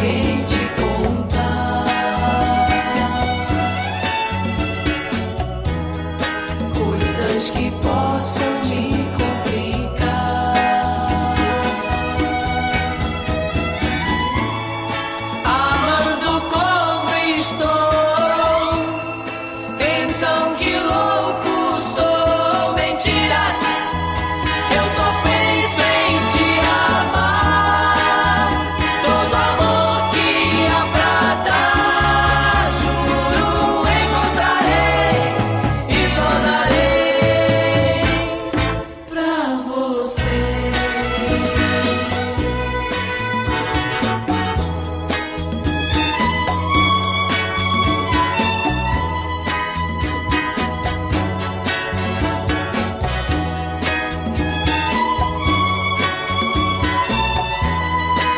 alguém te contar coisas que possam me complicar. Amando como estou, pensam que louco sou. Mentiras, eu só penso em te amar. Todo amor que há pra dar, juro encontrarei e só darei pra você.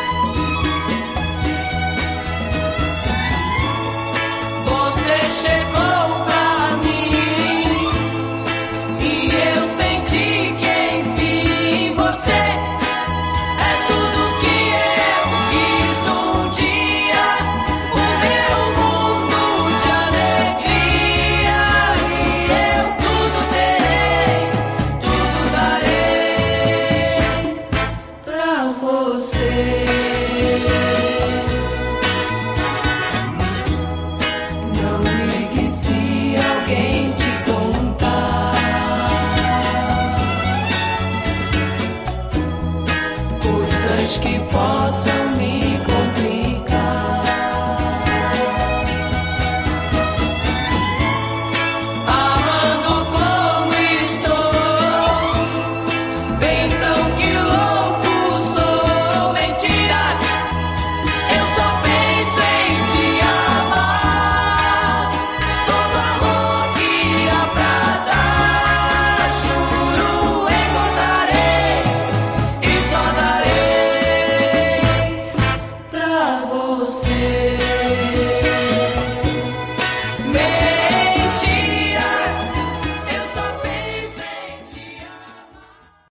Você chegou.